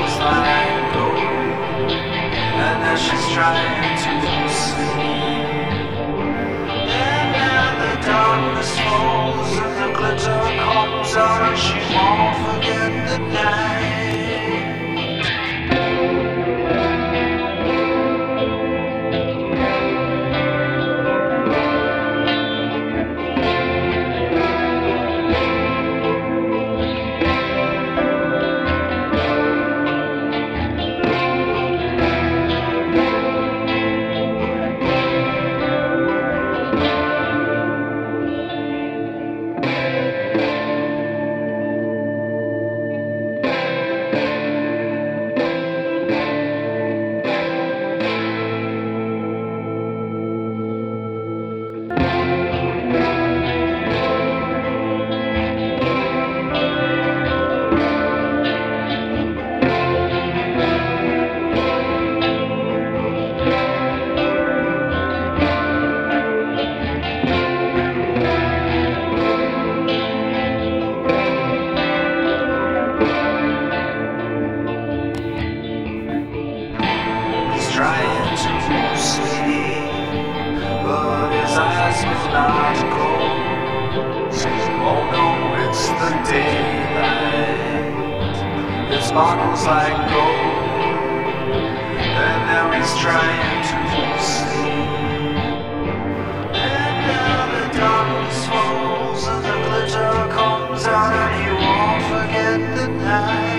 sparkles like gold, and now she's trying to sleep. And now the darkness falls and the glitter comes out, and she won't forget the night. Trying to sleep, but his eyes will not close. Oh no, it's the daylight. It sparkles like gold, and now he's trying to sleep. And now the darkness falls and the glitter comes out, and he won't forget the night.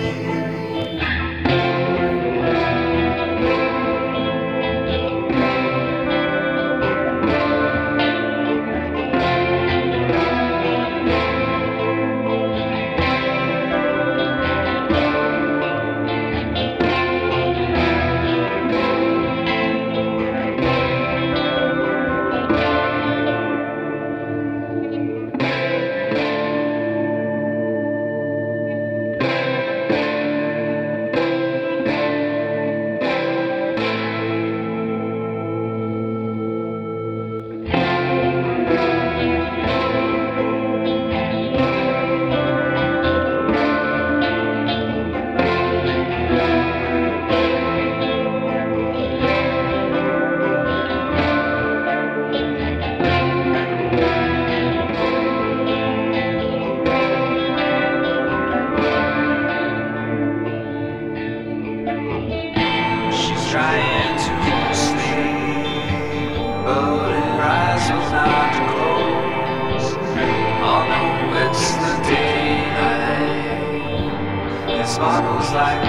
Trying to sleep, but her eyes will not close. Oh no, it's the daylight. It sparkles like